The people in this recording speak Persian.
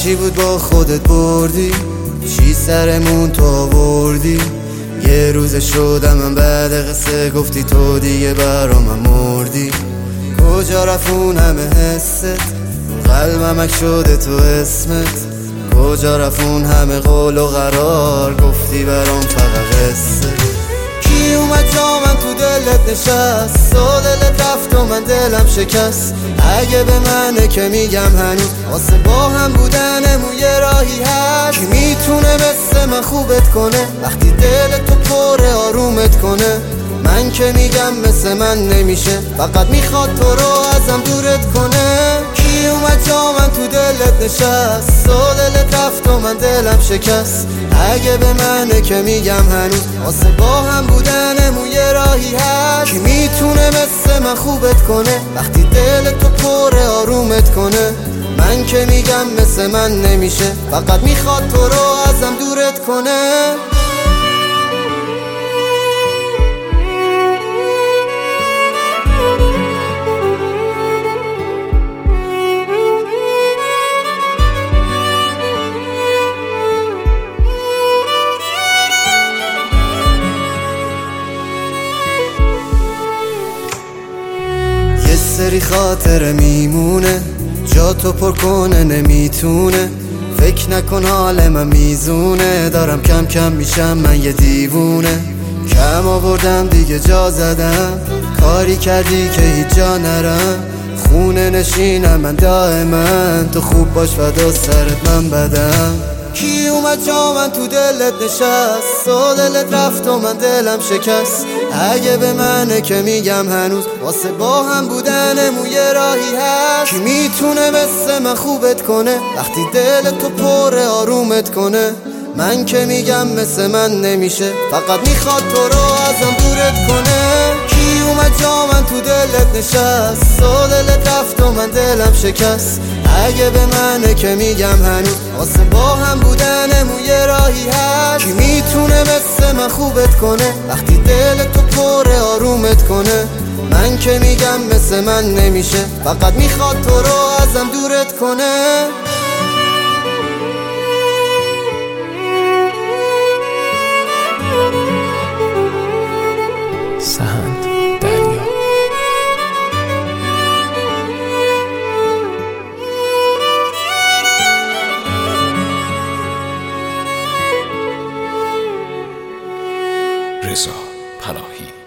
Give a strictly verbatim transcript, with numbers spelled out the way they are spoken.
چی بود با خودت بردی؟ چی سرمون تو آوردی؟ یه روز شدم من بعد قصه گفتی تو دیگه برا من مردی. کجا رفت اون همه حست؟ قلبم اک شده تو اسمت. کجا رفت اون همه قول و قرار گفتی برام فقط قصه؟ کی اومد تا من تو دلت نشست؟ سو دلت رفت و من دلم شکست. اگه به منه که میگم هنوز واسه با هم بودنمون یه راهی هست. کی میتونه مثل من خوبت کنه وقتی دلت تو پر آرومت کنه؟ من که میگم مثل من نمیشه، فقط میخواد تو رو ازم دورت کنه. کی اومد تا من تو دلت نشست؟ سو دلت رفت و من دلم شکست. اگه به منه که میگم هنوز واسه با هم بودنمون یه راهی هست. کی میتونه مثل من خوبت کنه وقتی دلت تو پر آرومت کنه؟ من که میگم مثل من نمیشه، فقط میخواد تو رو ازم دورت کنه. سری خاطر میمونه جا تو پر کنه نمیتونه. فکر نکن حال من میزونه، دارم کم کم میشم من یه دیوونه. کم آوردم دیگه جا زدم، کاری کردی که هیچ جا نرم. خونه نشینم من دائما، تو خوب باش فدا سرت من بدم. کی اومد جا من تو دلت نشست؟ سو دلت رفت و من دلم شکست. اگه به منه که میگم هنوز واسه با هم بودنمون یه راهی هست. کی میتونه مثل من خوبت کنه وقتی دلت تو پر آرومت کنه؟ من که میگم مثل من نمیشه، فقط میخواد تو رو ازم دورت کنه. کی اومد جا من تو دلت نشست؟ سو دلت رفت و من دلم شکست. اگه به منه که میگم هنوز واسه با هم بودنمون یه راهی هست. کی میتونه مثل من خوبت کنه وقتی دلت تو پر آرومت کنه؟ من که میگم مثل من نمیشه، فقط میخواد تو رو ازم دورت کنه. سهند دریا. رضا پناهی.